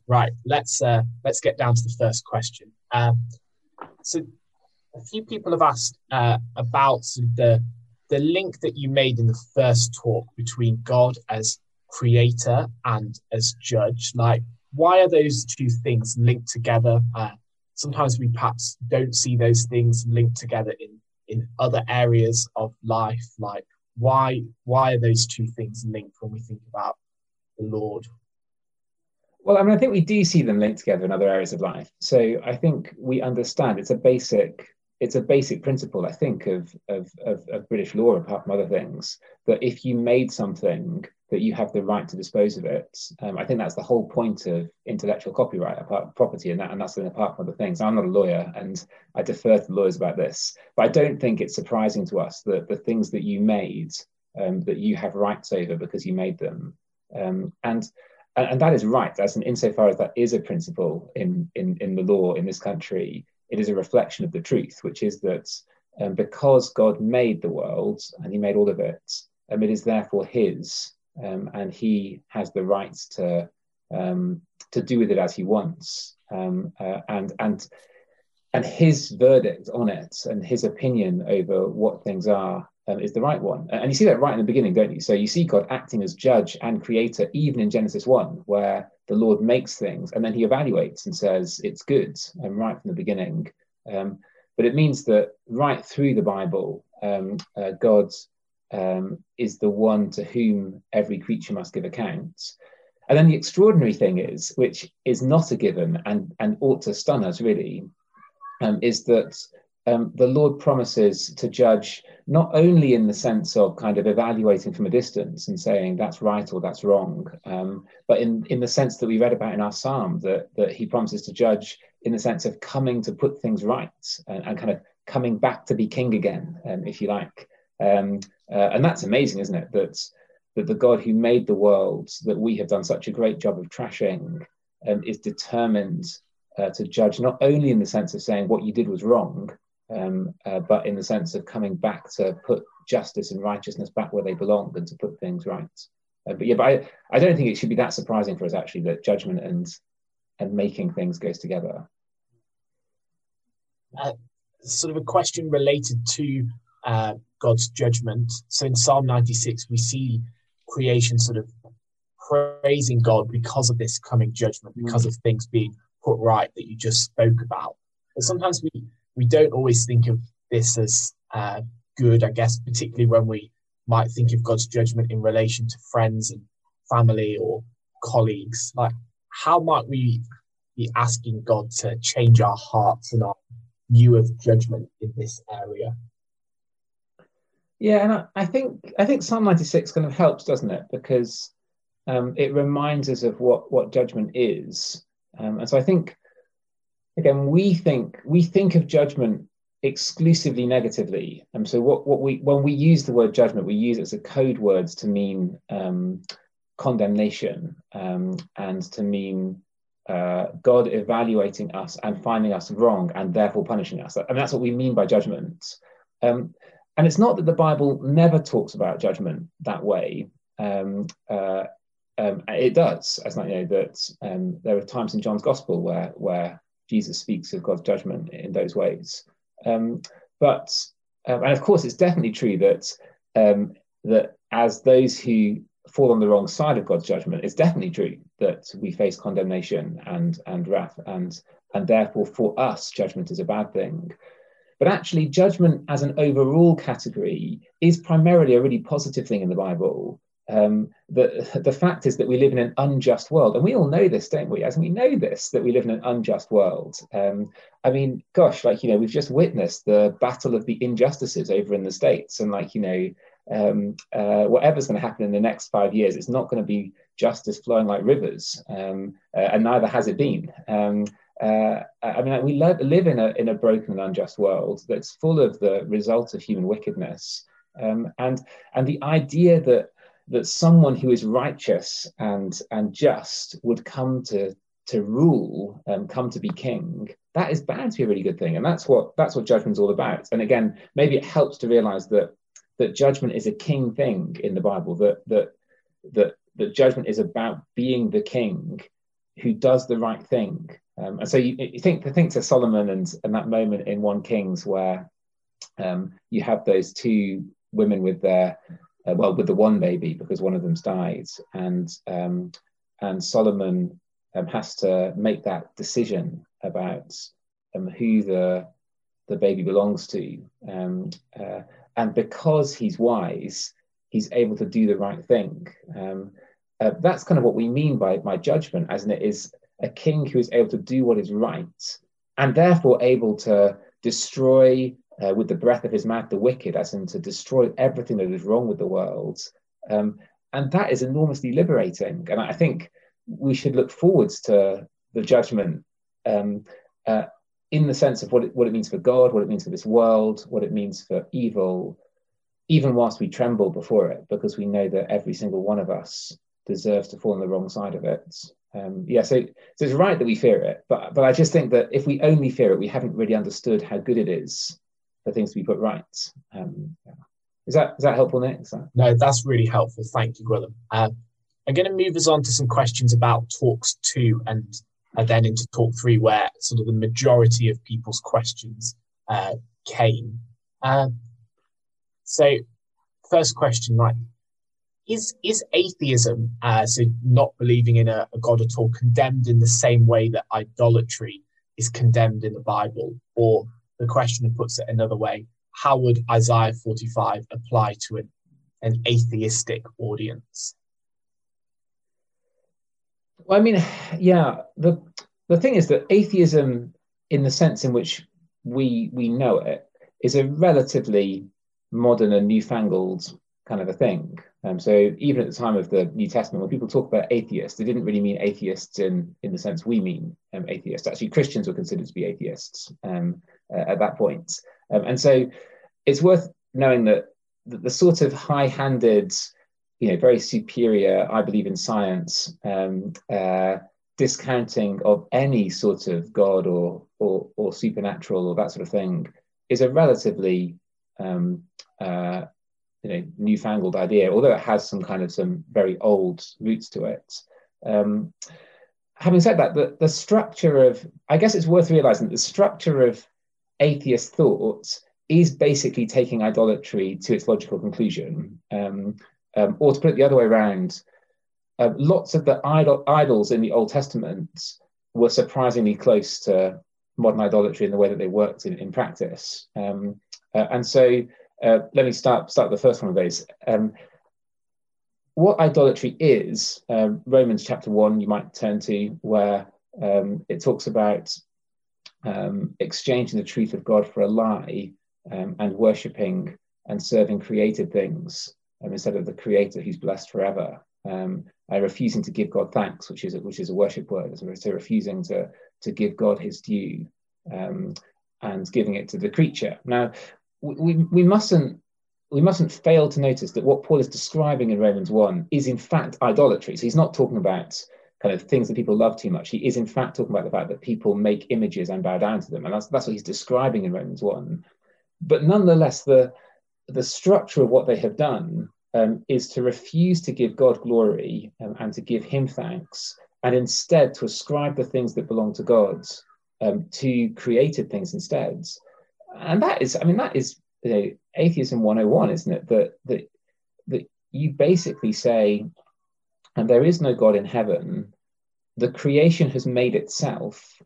Right, let's get down to the first question. So a few people have asked about sort of the link that you made in the first talk between God as creator and as judge. Like, why are those two things linked together? Sometimes we perhaps don't see those things linked together in other areas of life. Like, why are those two things linked when we think about the Lord? Well, I mean, I think we do see them linked together in other areas of life. So I think we understand it's a basic principle, I think, of British law, apart from other things, that if you made something, that you have the right to dispose of it. I think that's the whole point of intellectual copyright, apart property, and that's apart from other things. I'm not a lawyer, and I defer to lawyers about this, but I don't think it's surprising to us that the things that you made, that you have rights over because you made them, and that is right. As in, insofar as that is a principle in the law in this country, it is a reflection of the truth, which is that because God made the world and He made all of it, it is therefore His, and He has the right to do with it as He wants, and His verdict on it and His opinion over what things are is the right one. And you see that right in the beginning, don't you? So you see God acting as judge and creator, even in Genesis 1, where the Lord makes things and then He evaluates and says it's good, right from the beginning. But it means that right through the Bible, God is the one to whom every creature must give account. And then the extraordinary thing is, which is not a given and ought to stun us really, is that the Lord promises to judge not only in the sense of kind of evaluating from a distance and saying that's right or that's wrong, but in the sense that we read about in our psalm, that He promises to judge in the sense of coming to put things right and kind of coming back to be king again, if you like. And that's amazing, isn't it? That the God who made the world that we have done such a great job of trashing is determined to judge not only in the sense of saying what you did was wrong, but in the sense of coming back to put justice and righteousness back where they belong and to put things right. But I don't think it should be that surprising for us, actually, that judgment and making things goes together. Sort of a question related to God's judgment. So in Psalm 96, we see creation sort of praising God because of this coming judgment, because of things being put right that you just spoke about. But sometimes we don't always think of this as good, I guess, particularly when we might think of God's judgment in relation to friends and family or colleagues. Like, how might we be asking God to change our hearts and our view of judgment in this area? Yeah, and I think Psalm 96 kind of helps, doesn't it? Because it reminds us of what judgment is. And so I think, again, we think of judgment exclusively negatively. And so when we use the word judgment, we use it as a code words to mean condemnation, and to mean God evaluating us and finding us wrong and therefore punishing us. I mean, that's what we mean by judgment. And it's not that the Bible never talks about judgment that way. It does, as I know that there are times in John's Gospel where Jesus speaks of God's judgment in those ways. But and of course, it's definitely true that as those who fall on the wrong side of God's judgment, it's definitely true that we face condemnation and wrath, and therefore for us, judgment is a bad thing. But actually, judgment as an overall category is primarily a really positive thing in the Bible. The fact is that we live in an unjust world, and we all know this, don't we? As we know this, that we live in an unjust world. I mean, gosh, we've just witnessed the battle of the injustices over in the States, and whatever's going to happen in the next 5 years, it's not going to be justice flowing like rivers, and neither has it been. We live in a broken and unjust world that's full of the result of human wickedness, and the idea that someone who is righteous and just would come to rule, come to be king, that is bound to be a really good thing, and that's what judgment's all about. And again, maybe it helps to realize that judgment is a king thing in the Bible. That judgment is about being the king who does the right thing. And so you think to Solomon and that moment in 1 Kings where you have those two women with their with the one baby because one of them's died, and Solomon has to make that decision about who the baby belongs to, and because he's wise, he's able to do the right thing. That's kind of what we mean by judgment, as in it is a king who is able to do what is right, and therefore able to destroy with the breath of his mouth the wicked, as in to destroy everything that is wrong with the world. And that is enormously liberating. And I think we should look forwards to the judgment in the sense of what it means for God, what it means for this world, what it means for evil, even whilst we tremble before it, because we know that every single one of us deserves to fall on the wrong side of it. So it's right that we fear it, but I just think that if we only fear it, we haven't really understood how good it is for things to be put right. Is that helpful, Nick? No, that's really helpful. Thank you, Gwilym. I'm going to move us on to some questions about talks 2 and then into talk 3, where sort of the majority of people's questions came. So first question, right? Is atheism, so not believing in a God at all, condemned in the same way that idolatry is condemned in the Bible? Or the question puts it another way, how would Isaiah 45 apply to an atheistic audience? Well, I mean, yeah, the thing is that atheism, in the sense in which we know it, is a relatively modern and newfangled kind of a thing. So even at the time of the New Testament, when people talk about atheists, they didn't really mean atheists in the sense we mean atheists. Actually, Christians were considered to be atheists at that point. And so it's worth knowing that the sort of high-handed, very superior, I believe in science, discounting of any sort of God or supernatural or that sort of thing is a relatively newfangled idea, although it has some very old roots to it. Having said that, the structure of, I guess it's worth realizing that the structure of atheist thought is basically taking idolatry to its logical conclusion. Or to put it the other way around, lots of the idols in the Old Testament were surprisingly close to modern idolatry in the way that they worked in practice. And so let me start the first one of those. What idolatry is, Romans chapter 1, you might turn to, where it talks about exchanging the truth of God for a lie and worshipping and serving created things instead of the Creator who's blessed forever. Refusing to give God thanks, which is a worship word, so refusing to give God his due and giving it to the creature. Now, we mustn't fail to notice that what Paul is describing in Romans 1 is in fact idolatry. So he's not talking about kind of things that people love too much. He is in fact talking about the fact that people make images and bow down to them, and that's what he's describing in Romans 1. But nonetheless, the structure of what they have done is to refuse to give God glory and to give him thanks, and instead to ascribe the things that belong to God to created things instead. And that is atheism 101, isn't it? That you basically say, and there is no God in heaven, the creation has made itself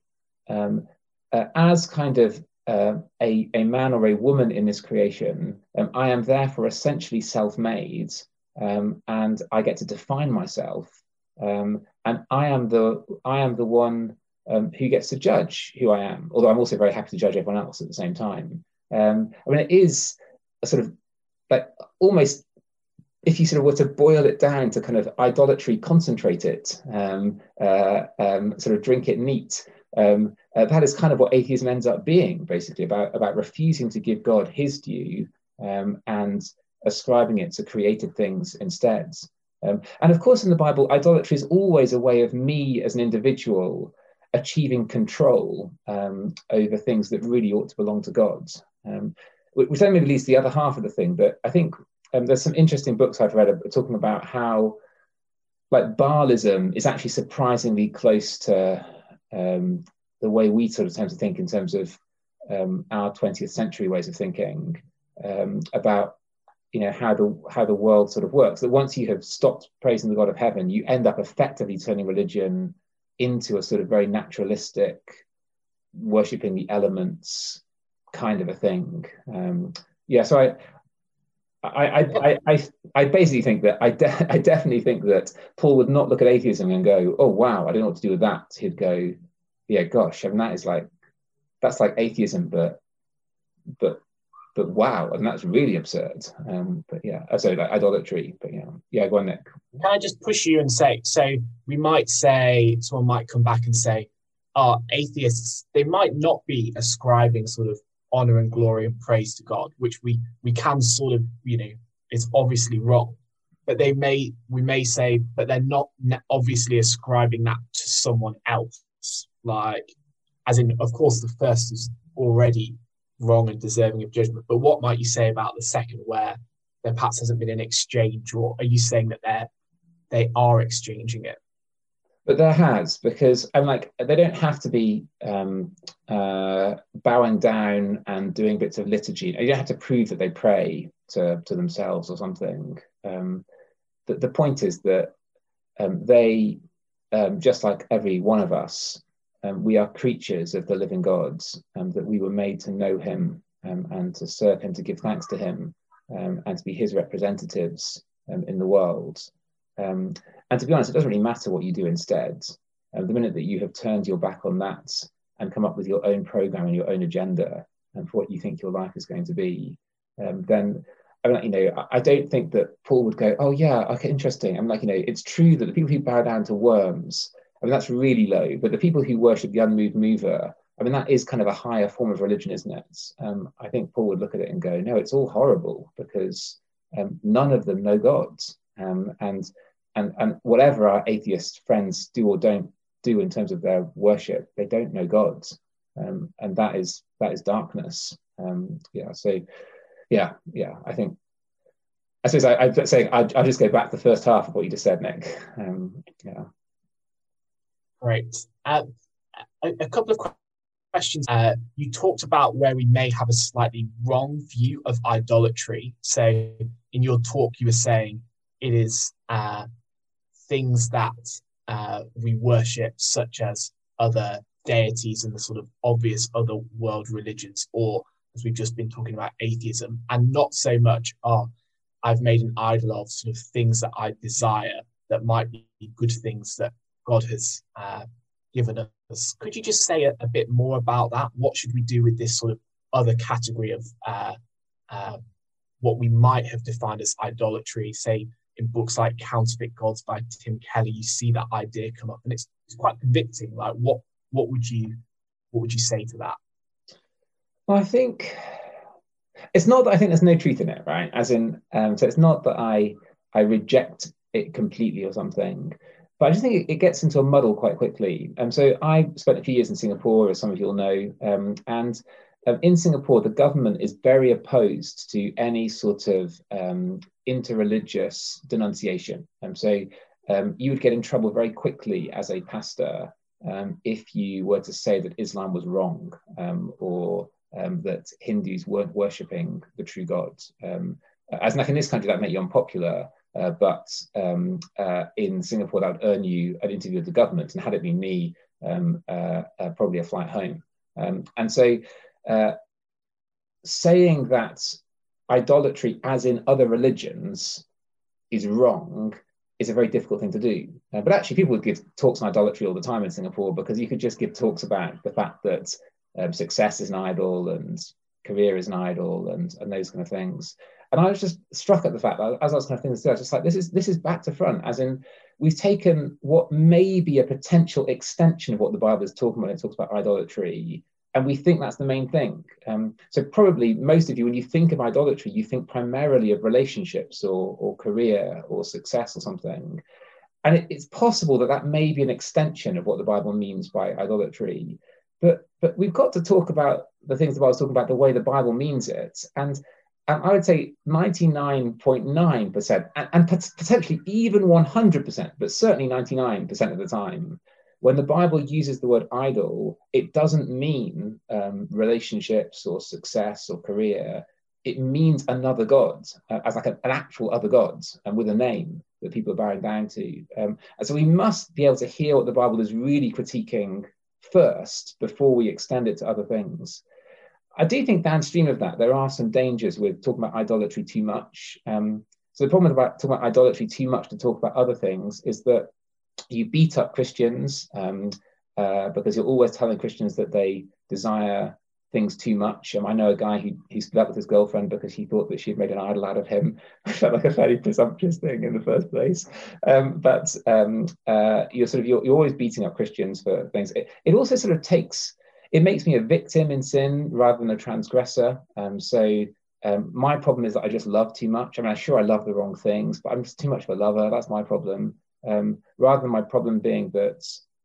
as kind of a man or a woman in this creation. I am therefore essentially self-made, and I get to define myself, and I am the one who gets to judge who I am, although I'm also very happy to judge everyone else at the same time. It is a sort of like almost, if you sort of were to boil it down to kind of idolatry, concentrate it, sort of drink it neat, that is kind of what atheism ends up being, basically, about refusing to give God his due and ascribing it to created things instead. And of course, in the Bible, idolatry is always a way of me as an individual achieving control over things that really ought to belong to God. Which then maybe leads to the other half of the thing, but I think there's some interesting books I've read talking about how like Baalism is actually surprisingly close to the way we sort of tend to think in terms of our 20th century ways of thinking about how the world sort of works. That once you have stopped praising the God of heaven, you end up effectively turning religion into a sort of very naturalistic, worshipping the elements kind of a thing. So I basically think that I definitely think that Paul would not look at atheism and go, oh wow, I don't know what to do with that. He'd go, yeah, gosh, I mean that's like atheism, but wow, and that's really absurd. But yeah, sorry, like idolatry. But yeah, go on, Nick. Can I just push you and say, so we might say, someone might come back and say, atheists, they might not be ascribing sort of honor and glory and praise to God, which we can sort of, is obviously wrong. But we may say, but they're not obviously ascribing that to someone else. Like, as in, of course, the first is already wrong and deserving of judgment. But what might you say about the second, where there perhaps hasn't been an exchange, or are you saying that they are exchanging it? But there has, because I'm like, they don't have to be bowing down and doing bits of liturgy. You don't have to prove that they pray to themselves or something. The point is that they, just like every one of us, we are creatures of the living God, that we were made to know him and to serve him, to give thanks to him, and to be his representatives in the world. And to be honest, it doesn't really matter what you do instead. The minute that you have turned your back on that and come up with your own program and your own agenda and for what you think your life is going to be, then I don't think that Paul would go, oh yeah, okay, interesting. I'm like, it's true that the people who bow down to worms, I mean, that's really low. But the people who worship the unmoved mover, I mean, that is kind of a higher form of religion, isn't it? I think Paul would look at it and go, no, it's all horrible because none of them know God. And whatever our atheist friends do or don't do in terms of their worship, they don't know God, and that is darkness. I think. I suppose I'd say I'll just go back to the first half of what you just said, Nick. Great. A couple of questions. You talked about where we may have a slightly wrong view of idolatry. So in your talk, you were saying it is things that we worship, such as other deities and the sort of obvious other world religions, or as we've just been talking about, atheism, and not so much, I've made an idol of sort of things that I desire that might be good things that God has given us. Could you just say a bit more about that? What should we do with this sort of other category of what we might have defined as idolatry? Say, in books like Counterfeit Gods by Tim Keller, you see that idea come up, and it's quite convicting. Like, what would you say to that? Well, I think it's not that I think there's no truth in it, right? As in, so it's not that I reject it completely or something, but I just think it gets into a muddle quite quickly. So I spent a few years in Singapore, as some of you will know, and in Singapore, the government is very opposed to any sort of interreligious denunciation. So you would get in trouble very quickly as a pastor if you were to say that Islam was wrong, or that Hindus weren't worshipping the true God. As like in this country, that made you unpopular, but in Singapore, that would earn you an interview with the government, and had it been me, probably a flight home. And so saying that idolatry, as in other religions, is wrong is a very difficult thing to do. But actually, people would give talks on idolatry all the time in Singapore, because you could just give talks about the fact that success is an idol and career is an idol and those kind of things. And I was just struck at the fact that as I was kind of thinking, I was just like, this is back to front, as in we've taken what may be a potential extension of what the Bible is talking about. It talks about idolatry, and we think that's the main thing. So probably most of you, when you think of idolatry, you think primarily of relationships or career or success or something. And it's possible that may be an extension of what the Bible means by idolatry. But we've got to talk about the things the Bible's talking about the way the Bible means it. And And I would say 99.9%, and potentially even 100%, but certainly 99% of the time, when the Bible uses the word idol, it doesn't mean relationships or success or career. It means another god, as like an actual other god, and with a name that people are bowing down to. And so we must be able to hear what the Bible is really critiquing first before we extend it to other things. I do think downstream of that, there are some dangers with talking about idolatry too much. So the problem about talking about idolatry too much to talk about other things is that you beat up Christians because you're always telling Christians that they desire things too much. I know a guy who split up with his girlfriend because he thought that she had made an idol out of him. It felt like a fairly presumptuous thing in the first place. You're always beating up Christians for things. It also sort of it makes me a victim in sin rather than a transgressor. My problem is that I just love too much. I mean, I'm sure I love the wrong things, but I'm just too much of a lover. That's my problem. Rather than my problem being that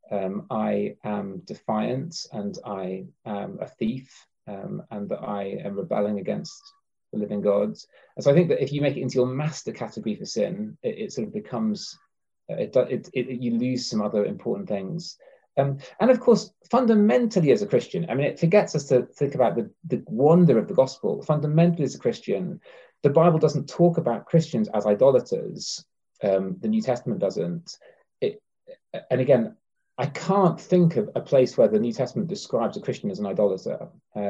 I am defiant and I am a thief and that I am rebelling against the living God. And so I think that if you make it into your master category for sin, it sort of becomes, you lose some other important things. And of course, fundamentally as a Christian, I mean, it forgets us to think about the wonder of the gospel. Fundamentally as a Christian, the Bible doesn't talk about Christians as idolaters. The New Testament doesn't. And again, I can't think of a place where the New Testament describes a Christian as an idolater.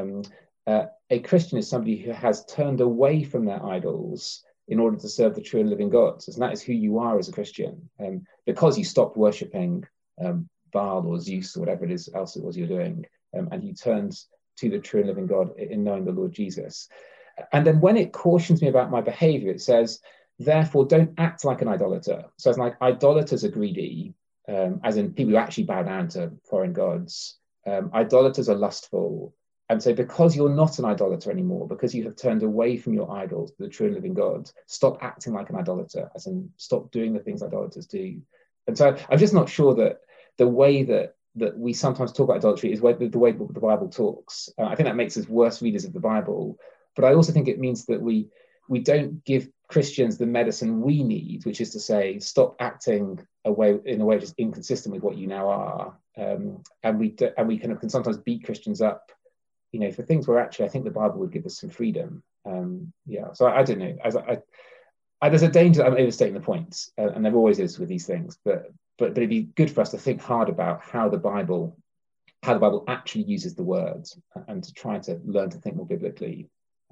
A Christian is somebody who has turned away from their idols in order to serve the true and living God. So that is who you are as a Christian, because you stopped worshipping Baal or Zeus or whatever it is else it was you're doing, and you turned to the true and living God in knowing the Lord Jesus. And then when it cautions me about my behavior, it says, therefore, don't act like an idolater. So it's like idolaters are greedy, as in people who actually bow down to foreign gods. Idolaters are lustful. And so because you're not an idolater anymore, because you have turned away from your idols to the true and living God, stop acting like an idolater, as in stop doing the things idolaters do. And so I'm just not sure that the way that we sometimes talk about idolatry is the way the Bible talks. I think that makes us worse readers of the Bible. But I also think it means that we don't give Christians the medicine we need, which is to say, stop acting in a way that's inconsistent with what you now are. And we can sometimes beat Christians up, for things where actually I think the Bible would give us some freedom. So I don't know. There's a danger that I'm overstating the points, and there always is with these things. But it'd be good for us to think hard about how the Bible actually uses the words, and to try to learn to think more biblically.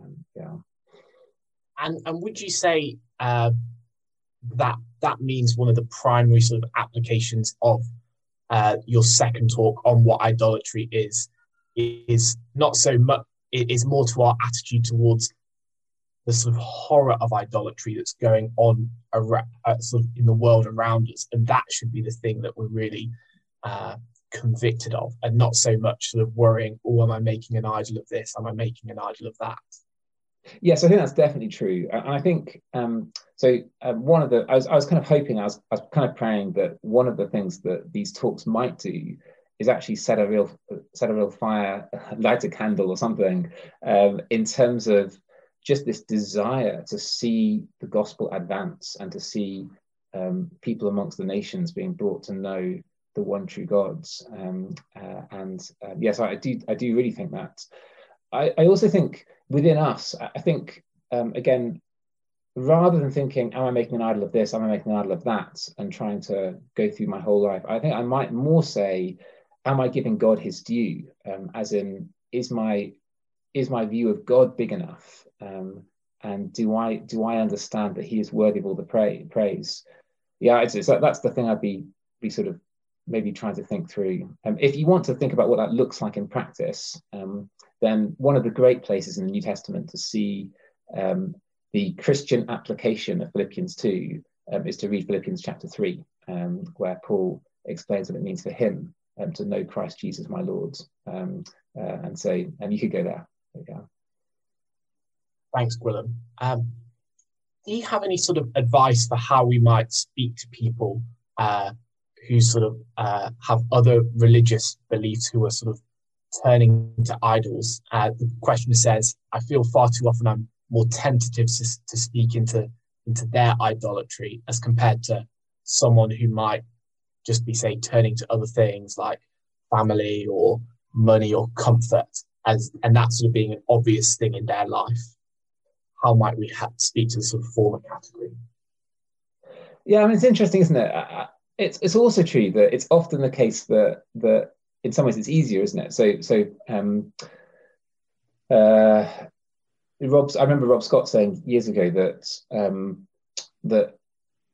And would you say that means one of the primary sort of applications of your second talk on what idolatry is not so much, it is more to our attitude towards the sort of horror of idolatry that's going on sort of in the world around us, and that should be the thing that we're really convicted of, and not so much sort of worrying, am I making an idol of this? Am I making an idol of that? Yes, I think that's definitely true. And I think one of the I was kind of hoping, I was kind of praying that one of the things that these talks might do is actually set a real fire, light a candle or something, in terms of just this desire to see the gospel advance and to see people amongst the nations being brought to know the one true God. Yes, I do really think that. I also think within us, I think, again, rather than thinking, am I making an idol of this? Am I making an idol of that? And trying to go through my whole life, I think I might more say, am I giving God his due? As in, is my view of God big enough? And do I understand that he is worthy of all the praise? Yeah, that's the thing I'd be sort of maybe trying to think through. If you want to think about what that looks like in practice, then one of the great places in the New Testament to see the Christian application of Philippians 2 is to read Philippians chapter 3, where Paul explains what it means for him to know Christ Jesus, my Lord. And you could go there. Thanks, Gwilym. Do you have any sort of advice for how we might speak to people who sort of have other religious beliefs, who are sort of turning to idols? The question says, I feel far too often I'm more tentative to speak into their idolatry, as compared to someone who might just be, say, turning to other things like family or money or comfort, and that sort of being an obvious thing in their life. How might we speak to the sort of former category? Yeah, I mean, it's interesting, isn't it? It's also true that it's often the case that in some ways it's easier, isn't it? I remember Rob Scott saying years ago that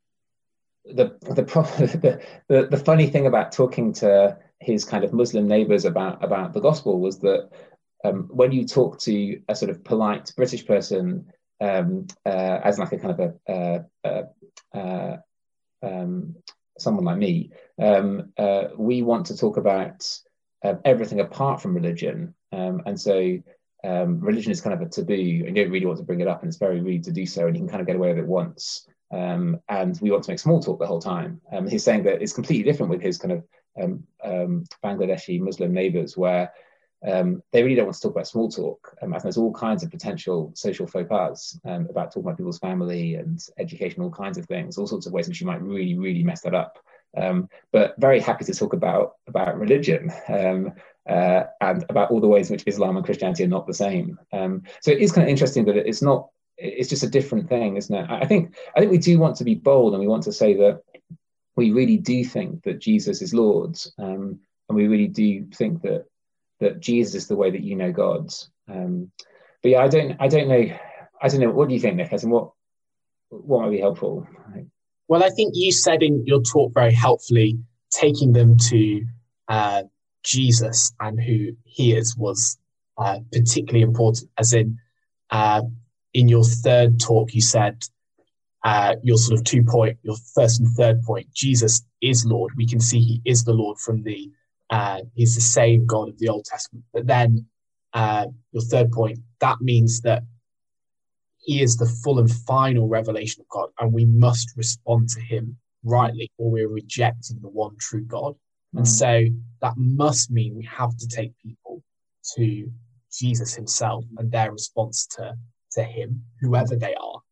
the funny thing about talking to his kind of Muslim neighbours about the gospel was that when you talk to a sort of polite British person, as like a kind of someone like me, we want to talk about everything apart from religion, and so religion is kind of a taboo, and you don't really want to bring it up, and it's very rude to do so, and you can kind of get away with it once. And we want to make small talk the whole time. He's saying that it's completely different with his kind of Bangladeshi Muslim neighbours, where they really don't want to talk about small talk. And there's all kinds of potential social faux pas about talking about people's family and education, all kinds of things, all sorts of ways in which you might really, really mess that up. But very happy to talk about religion and about all the ways in which Islam and Christianity are not the same. So it is kind of interesting that it's just a different thing, isn't it? I think we do want to be bold, and we want to say that we really do think that Jesus is Lord, and we really do think that Jesus is the way that you know God. But yeah, I don't know. What do you think, Nick? As in what might be helpful? Well, I think you said in your talk very helpfully, taking them to Jesus and who he is was particularly important. As in your third talk, you said your sort of your first and third point, Jesus is Lord. We can see he is the Lord from he's the same God of the Old Testament. But then your third point, that means that he is the full and final revelation of God, and we must respond to him rightly, or we're rejecting the one true God. And so that must mean we have to take people to Jesus himself and their response to him, whoever they are.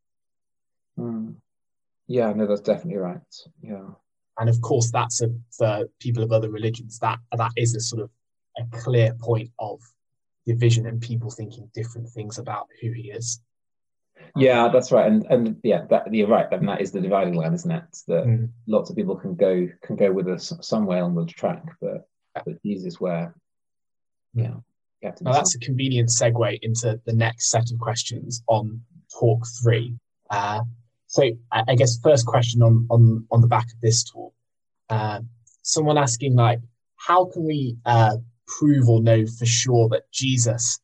Yeah, no, that's definitely right. Yeah. And of course, that's for people of other religions, that is a sort of a clear point of division and people thinking different things about who he is. Yeah, that's right, and yeah, you're right. And that is the dividing line, isn't it? That lots of people can go with us some way on the track, but Jesus, where you have to. Now that's a convenient segue into the next set of questions on talk 3. So I guess first question on the back of this talk, someone asking like, how can we prove or know for sure that Jesus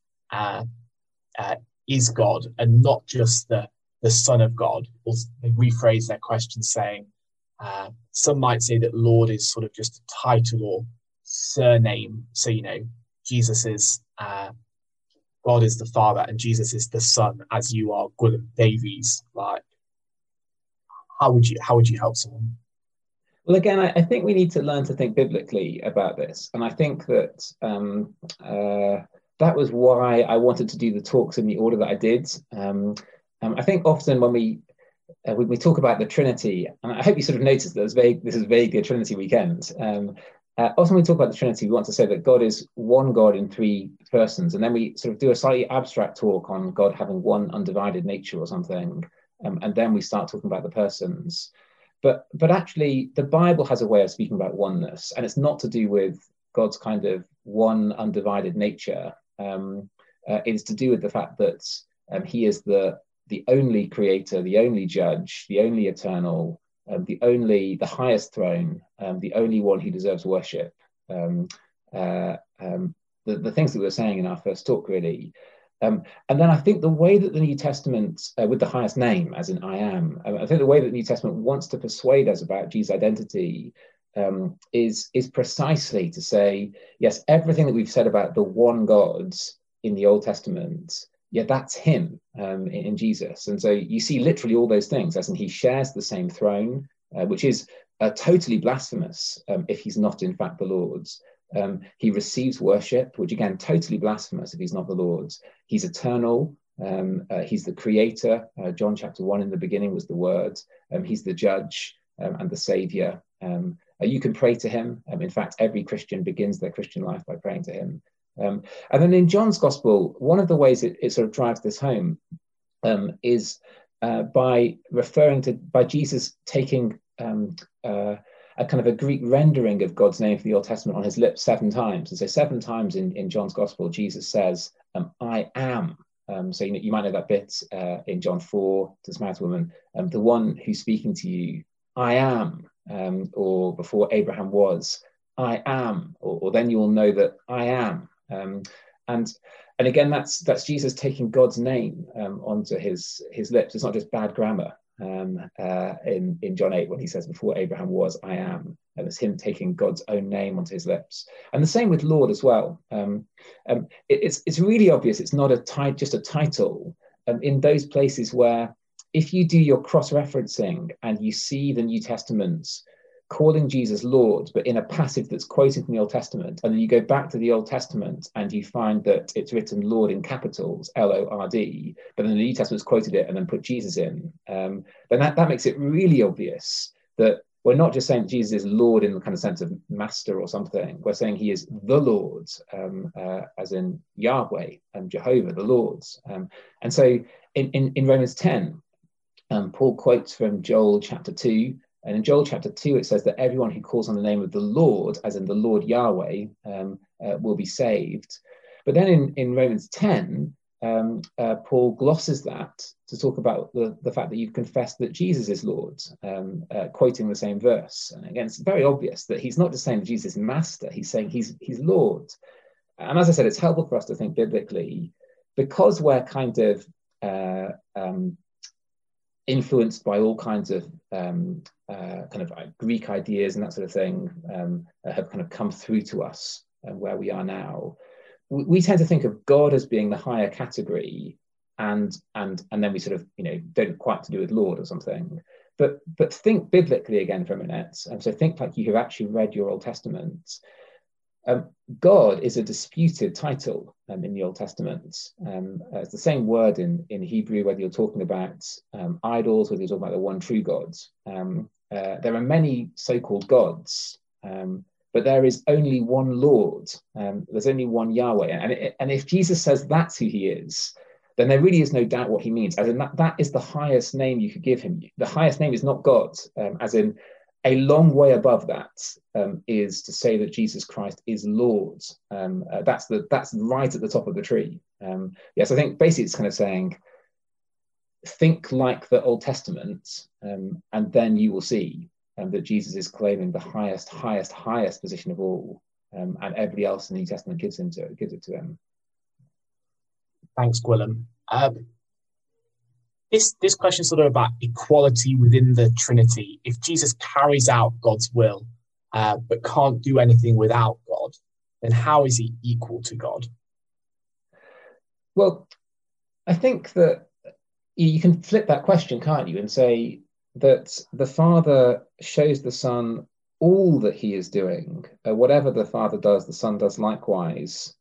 is God and not just the Son of God? Or they rephrase their question saying, some might say that Lord is sort of just a title or surname. So, Jesus is God is the Father and Jesus is the Son, as you are Gwilym Davies. Like, how would you help someone? Well, again, I think we need to learn to think biblically about this, and I think that that was why I wanted to do the talks in the order that I did. I think often when we talk about the Trinity, and I hope you sort of noticed that this is vaguely a Trinity weekend. Often when we talk about the Trinity, we want to say that God is one God in 3 persons, and then we sort of do a slightly abstract talk on God having one undivided nature or something, and then we start talking about the persons. But actually, the Bible has a way of speaking about oneness, and it's not to do with God's kind of one undivided nature. It's to do with the fact that he is the only creator, the only judge, the only eternal, the highest throne, the only one who deserves worship. The things that we were saying in our first talk, really. And then I think the way that the New Testament, with the highest name, as in I am, I think the way that the New Testament wants to persuade us about Jesus' identity is precisely to say, yes, everything that we've said about the one God in the Old Testament, yeah, that's him in Jesus. And so you see literally all those things, as in he shares the same throne, which is totally blasphemous if he's not in fact the Lord's. He receives worship, which again, totally blasphemous if he's not the Lord's. He's eternal. He's the creator. John chapter 1, in the beginning was the Word. He's the judge and the Saviour. You can pray to him. In fact, every Christian begins their Christian life by praying to him. And then in John's Gospel, one of the ways it sort of drives this home is by Jesus taking a kind of a Greek rendering of God's name for the Old Testament on his lips 7 times. And so 7 times in John's Gospel, Jesus says, I am. So you might know that bit in John 4 to the Samaritan woman, the one who's speaking to you, I am. Or before Abraham was, I am. Or then you will know that I am. And again, that's Jesus taking God's name onto his lips. It's not just bad grammar. In John 8, when he says, before Abraham was, I am. And it's him taking God's own name onto his lips. And the same with Lord as well. It's really obvious it's not just a title in those places where, if you do your cross-referencing and you see the New Testament calling Jesus Lord, but in a passage that's quoted from the Old Testament, and then you go back to the Old Testament and you find that it's written Lord in capitals, Lord, but then the New Testament's quoted it and then put Jesus in, then that makes it really obvious that we're not just saying Jesus is Lord in the kind of sense of master or something. We're saying he is the Lord, as in Yahweh and Jehovah, the Lords. And so in Romans 10, Paul quotes from Joel chapter 2, and in Joel chapter 2 it says that everyone who calls on the name of the Lord, as in the Lord Yahweh, will be saved. But then in Romans 10, Paul glosses that to talk about the fact that you've confessed that Jesus is Lord, quoting the same verse. And again, it's very obvious that he's not just saying Jesus is master, he's saying he's Lord. And as I said, it's helpful for us to think biblically, because we're kind of influenced by all kinds of Greek ideas and that sort of thing have kind of come through to us where we are now. We tend to think of God as being the higher category, and then we sort of don't quite to do with Lord or something. But think biblically again for a minute, and so think like you have actually read your Old Testament. God is a disputed title in the Old Testament. It's the same word in Hebrew, whether you're talking about idols, whether you're talking about the one true God. There are many so-called gods, but there is only one Lord. There's only one Yahweh. And if Jesus says that's who he is, then there really is no doubt what he means. As in that is the highest name you could give him. The highest name is not God, as in a long way above that is to say that Jesus Christ is Lord. That's right at the top of the tree. Yes, I think basically it's kind of saying, think like the Old Testament, and then you will see that Jesus is claiming the highest position of all, and everybody else in the New Testament gives it to him. Thanks, Gwilym. This question is sort of about equality within the Trinity. If Jesus carries out God's will, but can't do anything without God, then how is he equal to God? Well, I think that you can flip that question, can't you, and say that the Father shows the Son all that he is doing. Whatever the Father does, the Son does likewise.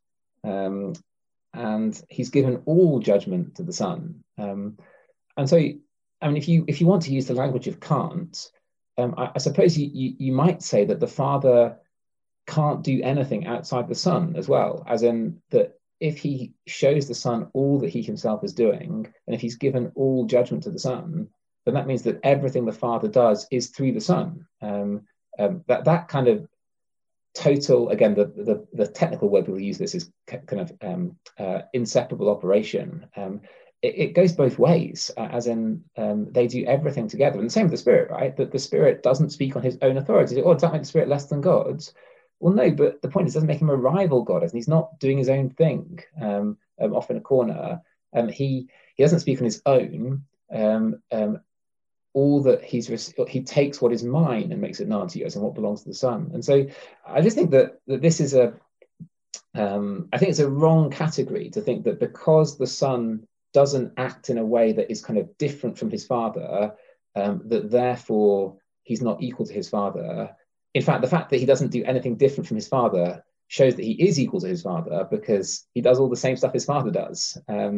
And he's given all judgment to the Son. And so, I mean, if you want to use the language of can't, I suppose you might say that the Father can't do anything outside the Son as well, as in that if he shows the Son all that he himself is doing, and if he's given all judgment to the Son, then that means that everything the Father does is through the Son. That kind of total, again, the technical word we'll use this is kind of inseparable operation. It goes both ways, as in they do everything together. And the same with the Spirit, right? That the Spirit doesn't speak on his own authority. Oh, does that make the Spirit less than God? Well, no, but the point is, it doesn't make him a rival God, and he's not doing his own thing off in a corner. He doesn't speak on his own. All that he takes what is mine and makes it known to you, as in what belongs to the Son. And so I just think that this is I think it's a wrong category to think that because the Son doesn't act in a way that is kind of different from his Father, that therefore he's not equal to his Father. In fact, the fact that he doesn't do anything different from his Father shows that he is equal to his Father, because he does all the same stuff his Father does.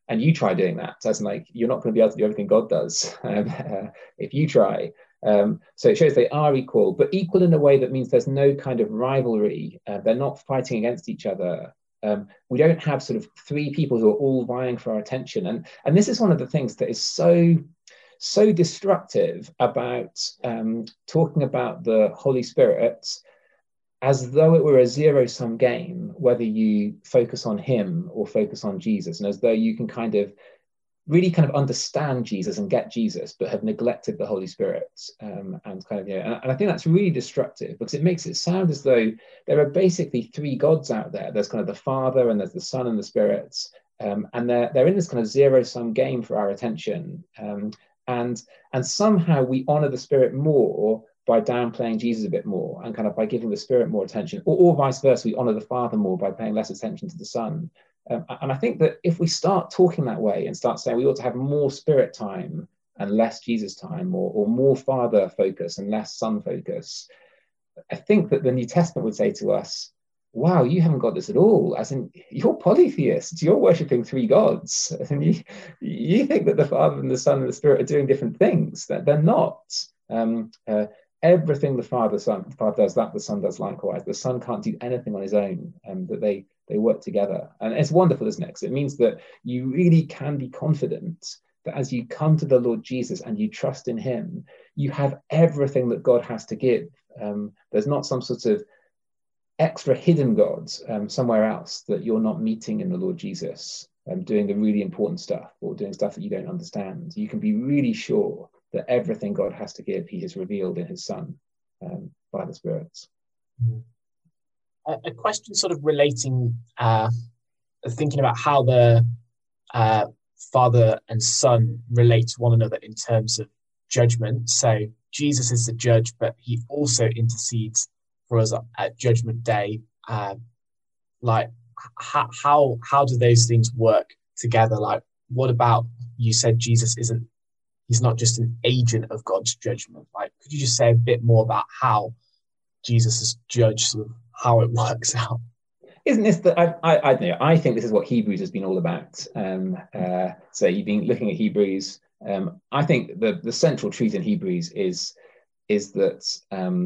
and you try doing that. As in, like, you're not going to be able to do everything God does if you try. So it shows they are equal, but equal in a way that means there's no kind of rivalry. They're not fighting against each other. We don't have sort of three people who are all vying for our attention. And this is one of the things that is so destructive about talking about the Holy Spirit as though it were a zero-sum game, whether you focus on him or focus on Jesus, and as though you can kind of really kind of understand Jesus and get Jesus, but have neglected the Holy Spirit, and kind of, and I think that's really destructive, because it makes it sound as though there are basically three gods out there. There's kind of the Father, and there's the Son and the Spirit, and they're in this kind of zero-sum game for our attention, and somehow we honor the Spirit more by downplaying Jesus a bit more, and kind of by giving the Spirit more attention, or vice versa, we honor the Father more by paying less attention to the Son. And I think that if we start talking that way and start saying we ought to have more Spirit time and less Jesus time, or more Father focus and less Son focus, I think that the New Testament would say to us, wow, you haven't got this at all. As in, you're polytheists, you're worshipping three gods, and you think that the Father and the Son and the Spirit are doing different things. That they're not. Everything the Father does, that the Son does likewise. The Son can't do anything on his own, that they work together. And it's wonderful, isn't it? Because it means that you really can be confident that as you come to the Lord Jesus and you trust in him, you have everything that God has to give. There's not some sort of extra hidden God somewhere else that you're not meeting in the Lord Jesus, doing the really important stuff or doing stuff that you don't understand. You can be really sure that everything God has to give, he has revealed in his Son by the Spirit. A question sort of relating, thinking about how the Father and Son relate to one another in terms of judgment. So Jesus is the judge, but he also intercedes for us at Judgment Day. Like, how do those things work together? Like, what about, you said Jesus he's not just an agent of God's judgment. Like, could you just say a bit more about how Jesus is judged, sort of how it works out? Isn't this I think this is what Hebrews has been all about. So you've been looking at Hebrews. I think the central truth in Hebrews is that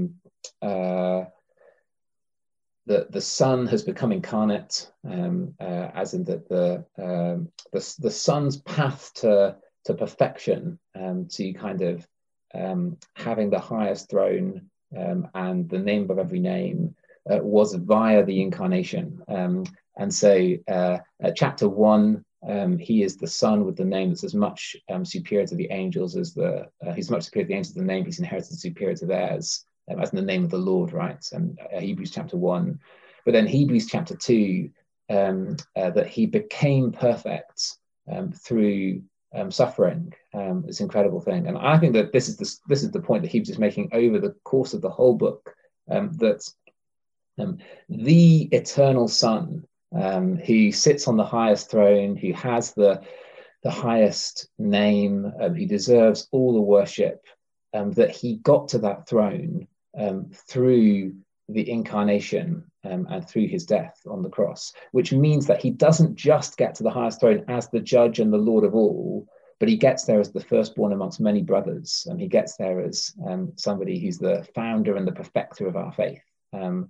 the Son has become incarnate, as in that the Son's path to perfection, to kind of having the highest throne and the name above every name, was via the incarnation. And so chapter 1, he is the Son with the name that's as much superior to the angels as he's much superior to the angels, the name he's inherited superior to theirs, as in the name of the Lord, right? And Hebrews chapter 1. But then Hebrews chapter 2, that he became perfect through suffering. This incredible thing. And I think that this is the point that Hebrews is making over the course of the whole book, that the eternal Son, who sits on the highest throne, who has the highest name, who deserves all the worship, that he got to that throne through the incarnation and through his death on the cross, which means that he doesn't just get to the highest throne as the judge and the Lord of all, but he gets there as the firstborn amongst many brothers, and he gets there as somebody who's the founder and the perfecter of our faith. And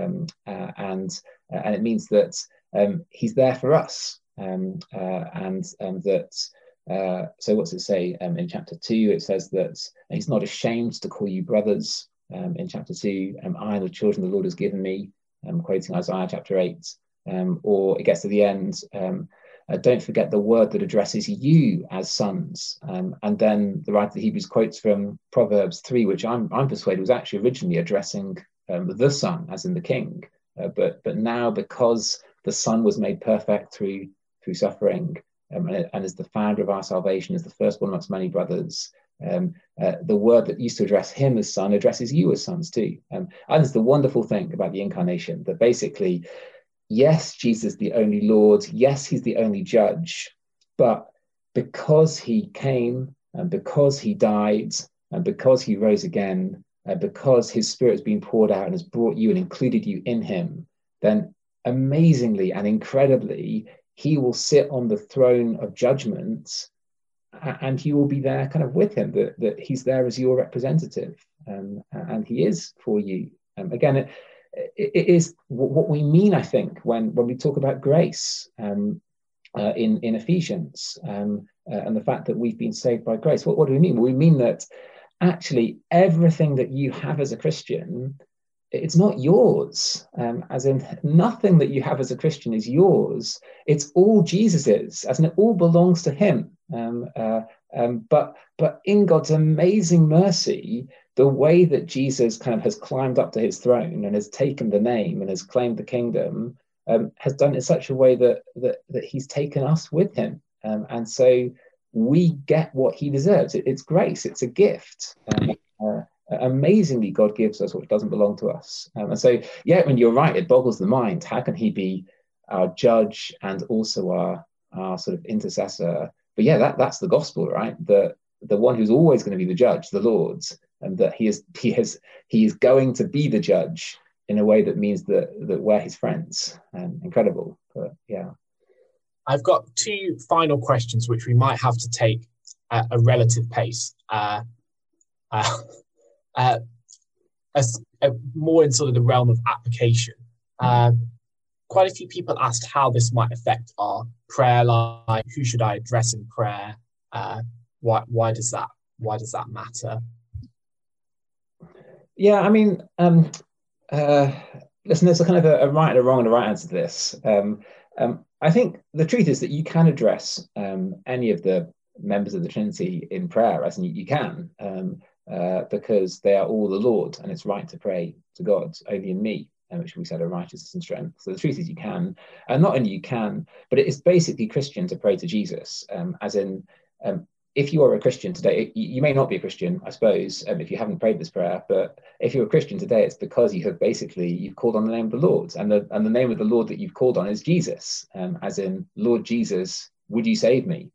it means that he's there for us, and that so what's it say in chapter 2? It says that he's not ashamed to call you brothers. In chapter 2, I and the children the Lord has given me, quoting Isaiah chapter 8. Or it gets to the end, don't forget the word that addresses you as sons. And then the writer of the Hebrews quotes from Proverbs 3, which I'm persuaded was actually originally addressing the Son, as in the King. But now, because the Son was made perfect through suffering, and is the founder of our salvation, is the firstborn amongst many brothers, the word that used to address him as son addresses you as sons too. And it's the wonderful thing about the incarnation, that basically, yes, Jesus is the only Lord, yes, he's the only judge, but because he came, and because he died, and because he rose again, because his Spirit has been poured out and has brought you and included you in him, then amazingly and incredibly, he will sit on the throne of judgment, and you will be there kind of with him, that he's there as your representative, and he is for you. Again, it is what we mean, I think, when we talk about grace in Ephesians, and the fact that we've been saved by grace. What do we mean? Well, we mean that actually everything that you have as a Christian, it's not yours, as in nothing that you have as a Christian is yours. It's all Jesus's, as in it all belongs to him. But in God's amazing mercy, the way that Jesus kind of has climbed up to his throne and has taken the name and has claimed the kingdom, has done it in such a way that he's taken us with him. And so we get what he deserves. It's grace. It's a gift. Amazingly, God gives us what doesn't belong to us. And so, yeah, when you're right, it boggles the mind. How can he be our judge and also our sort of intercessor? But yeah, that's the gospel, right? The one who's always going to be the judge, the Lord, and that he is going to be the judge in a way that means that we're his friends. Incredible. But yeah. I've got two final questions, which we might have to take at a relative pace. More in sort of the realm of application. Quite a few people asked how this might affect our prayer life. Who should I address in prayer? Why does that matter? Yeah, I mean, listen, there's a kind of a right and a wrong and a right answer to this. I think the truth is that you can address any of the members of the Trinity in prayer, as in you can, because they are all the Lord, and it's right to pray to God over in me, which we said are righteousness and strength. So the truth is you can, and not only you can, but it is basically Christian to pray to Jesus, as in, if you are a Christian today, you may not be a Christian, I suppose, if you haven't prayed this prayer, but if you're a Christian today, it's because you've called on the name of the Lord, and the name of the Lord that you've called on is Jesus, as in, Lord Jesus, would you save me?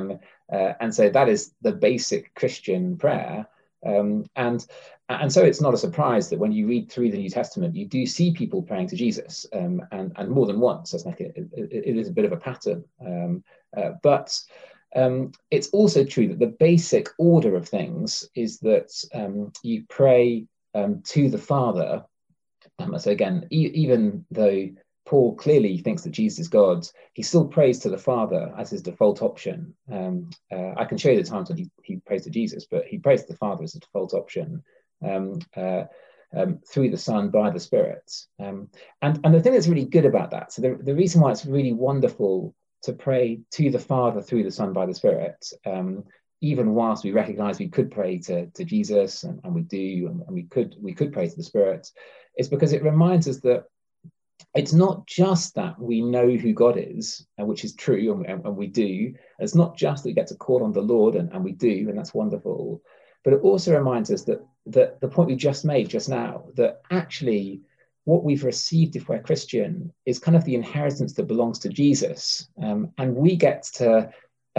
And so that is the basic Christian prayer. And so it's not a surprise that when you read through the New Testament, you do see people praying to Jesus, and more than once. It's like it is a bit of a pattern. But it's also true that the basic order of things is that you pray to the Father. So again, even though Paul clearly thinks that Jesus is God, he still prays to the Father as his default option. I can show you the times when he prays to Jesus, but he prays to the Father as a default option, through the Son by the Spirit. And the thing that's really good about that, so the reason why it's really wonderful to pray to the Father through the Son by the Spirit, even whilst we recognize we could pray to Jesus, and we do, and we could pray to the Spirit, is because it reminds us that it's not just that we know who God is, which is true, and we do. It's not just that we get to call on the Lord, and we do, and that's wonderful. But it also reminds us that the point we just made just now, that actually what we've received if we're Christian is kind of the inheritance that belongs to Jesus. And we get to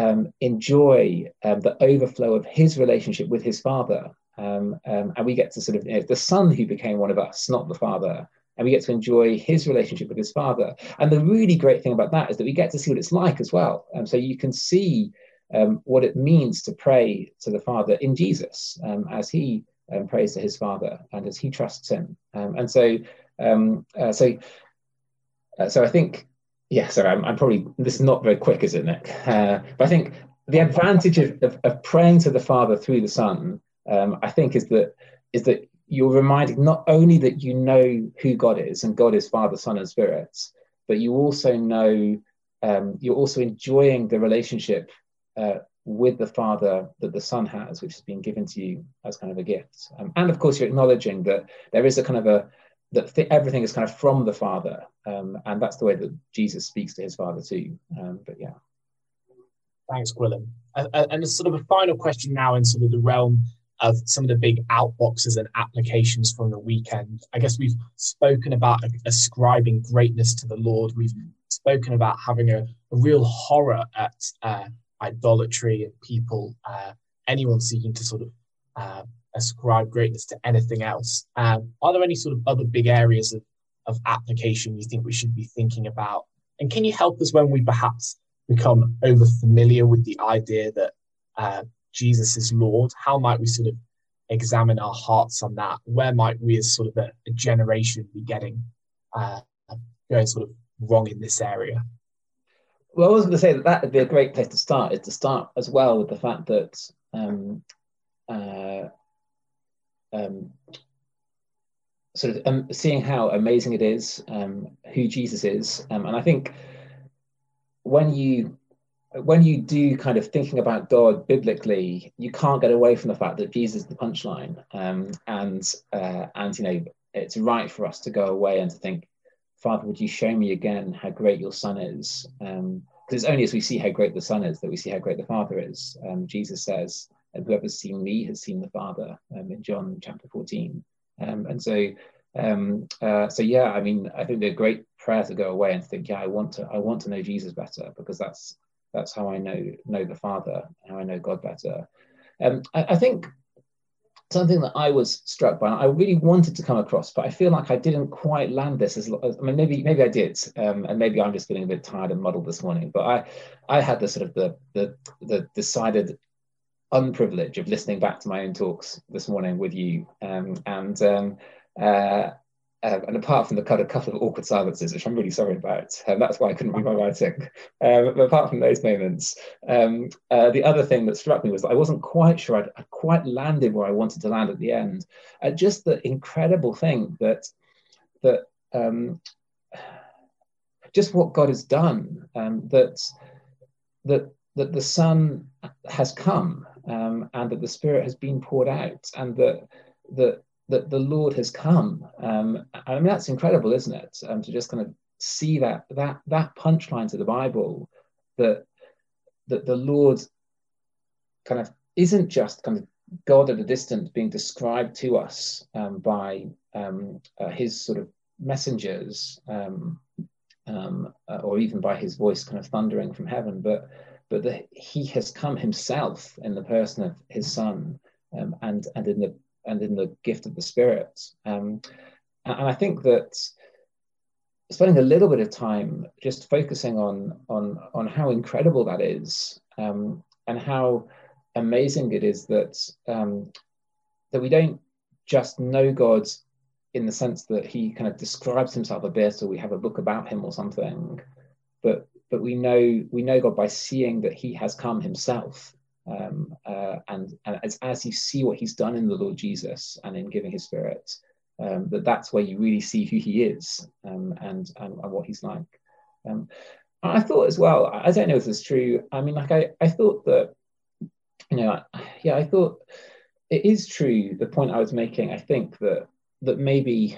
enjoy the overflow of his relationship with his Father. And we get to sort of, the Son who became one of us, not the Father. And we get to enjoy his relationship with his Father. And the really great thing about that is that we get to see what it's like as well. So you can see what it means to pray to the Father in Jesus, as he prays to his Father and as he trusts him. So I think, yeah, sorry, I'm probably, this is not very quick, is it, Nick? But I think the advantage of praying to the Father through the Son, I think, is that you're reminded not only that you know who God is, and God is Father, Son, and Spirit, but you also know, you're also enjoying the relationship with the Father that the Son has, which has been given to you as kind of a gift. And of course, you're acknowledging that there is a kind of everything is kind of from the Father, and that's the way that Jesus speaks to his Father too. But yeah. Thanks, Gwilym. And sort of a final question now in sort of the realm of some of the big outboxes and applications from the weekend. I guess we've spoken about ascribing greatness to the Lord. We've spoken about having a real horror at idolatry and people, anyone seeking to sort of ascribe greatness to anything else. Are there any sort of other big areas of application you think we should be thinking about And can you help us when we perhaps become over familiar with the idea that Jesus is Lord? How might we sort of examine our hearts on that? Where might we as sort of a generation be getting going sort of wrong in this area? Well, I was going to say that would be a great place to start, is to start as well with the fact that sort of seeing how amazing it is, who Jesus is. And I think when you do kind of thinking about God biblically, you can't get away from the fact that Jesus is the punchline. And you know, it's right for us to go away and to think, Father, would you show me again how great your Son is? Because it's only as we see how great the Son is that we see how great the Father is. Jesus says, and whoever's seen me has seen the Father, in John chapter 14. So yeah, I mean, I think they're a great prayer to go away and think, yeah, I want to know Jesus better, because that's how I know the Father, how I know God better. I think something that I was struck by, I really wanted to come across, but I feel like I didn't quite land this I mean, maybe I did, and maybe I'm just feeling a bit tired and muddled this morning. But I had the sort of the decided unprivilege of listening back to my own talks this morning with you, and apart from the kind of couple of awkward silences, which I'm really sorry about, that's why I couldn't read my writing. But apart from those moments, the other thing that struck me was that I wasn't quite sure I'd quite landed where I wanted to land at the end. Just the incredible thing that just what God has done, that the Son has come, and that the Spirit has been poured out, and that the Lord has come. I mean, that's incredible, isn't it? To just kind of see that punchline to the Bible, that the Lord kind of isn't just kind of God at a distance being described to us by his sort of messengers, or even by his voice kind of thundering from heaven, but that he has come himself in the person of his Son, and in the gift of the Spirit. And I think that spending a little bit of time just focusing on how incredible that is, and how amazing it is that we don't just know God in the sense that he kind of describes himself a bit, or we have a book about him or something, but we know God by seeing that he has come himself. And as you see what he's done in the Lord Jesus and in giving his Spirit, that's where you really see who he is, and what he's like. I thought as well, I don't know if it's true, I mean, like I thought that, you know, yeah, I thought it is true, the point I was making, I think that maybe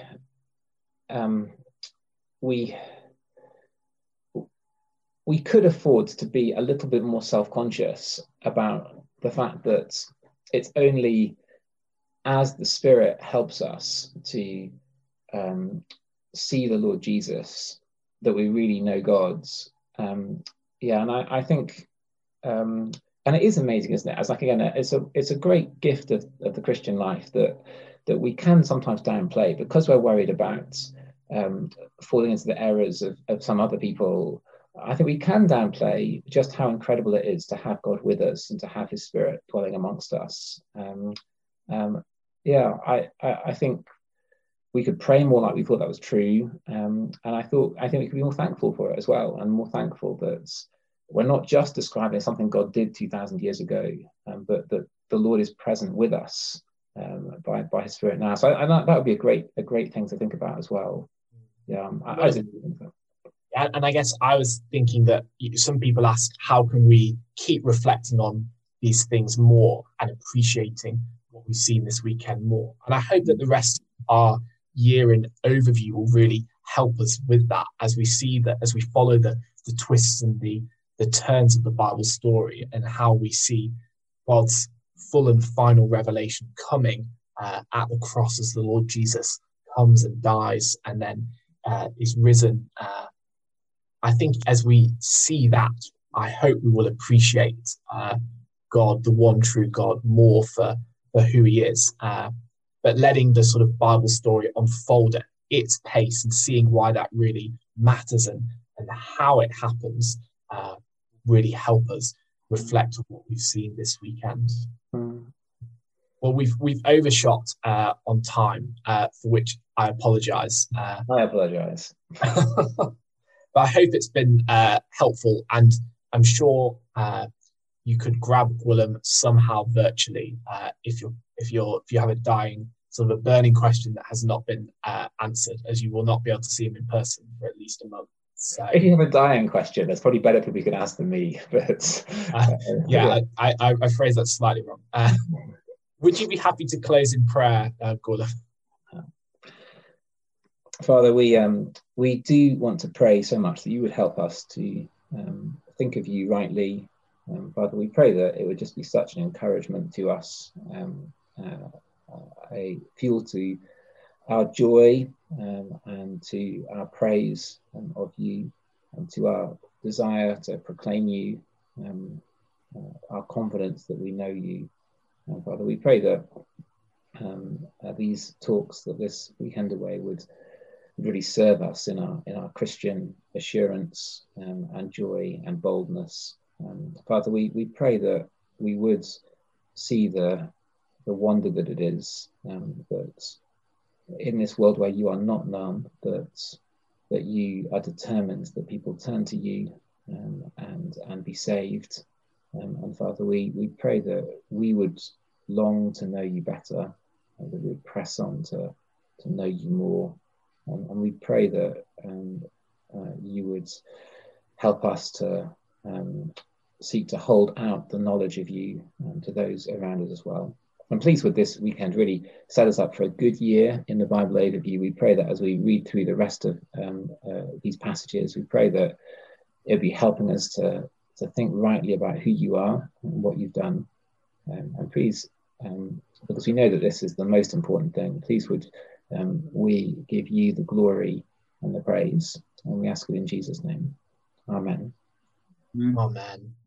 we could afford to be a little bit more self-conscious about the fact that it's only as the Spirit helps us to see the Lord Jesus that we really know God's. Yeah, and I think, and it is amazing, isn't it? As like, again, it's a great gift of the Christian life that we can sometimes downplay because we're worried about falling into the errors of some other people. I think we can downplay just how incredible it is to have God with us and to have his Spirit dwelling amongst us. Yeah, I think we could pray more like we thought that was true. And I think we could be more thankful for it as well, and more thankful that we're not just describing something God did 2,000 years ago, but that the Lord is present with us by his Spirit now. So that would be a great thing to think about as well. Yeah, I did think that. And I guess I was thinking that some people ask, how can we keep reflecting on these things more and appreciating what we've seen this weekend more? And I hope that the rest of our year in overview will really help us with that, as we see that, as we follow the twists and the turns of the Bible story, and how we see God's full and final revelation coming at the cross as the Lord Jesus comes and dies and then is risen. I think as we see that, I hope we will appreciate God, the one true God, more for who he is. But letting the sort of Bible story unfold at its pace and seeing why that really matters, and how it happens really help us reflect on what we've seen this weekend. Well, we've overshot on time, for which I apologise. I apologise. But I hope it's been helpful, and I'm sure you could grab Gwilym somehow virtually if you have a dying, sort of a burning question that has not been answered, as you will not be able to see him in person for at least a month. So, if you have a dying question, that's probably better if we can ask than me. But I phrased that slightly wrong. Would you be happy to close in prayer, Gwilym? Father, we do want to pray so much that you would help us to think of you rightly. Father, we pray that it would just be such an encouragement to us, a fuel to our joy and to our praise of you, and to our desire to proclaim you, our confidence that we know you. Father, we pray that these talks that this weekend away would really serve us in our Christian assurance and joy and boldness. Father, we pray that we would see the wonder that it is that in this world where you are not known, that you are determined that people turn to you and be saved. And Father, we pray that we would long to know you better, and that we would press on to know you more. And we pray that you would help us to seek to hold out the knowledge of you to those around us as well. I'm pleased with this weekend, really set us up for a good year in the Bible Overview. We pray that as we read through the rest of these passages, we pray that it'll be helping us to think rightly about who you are and what you've done. And please, because we know that this is the most important thing, please would we give you the glory and the praise. And we ask it in Jesus' name. Amen. Amen.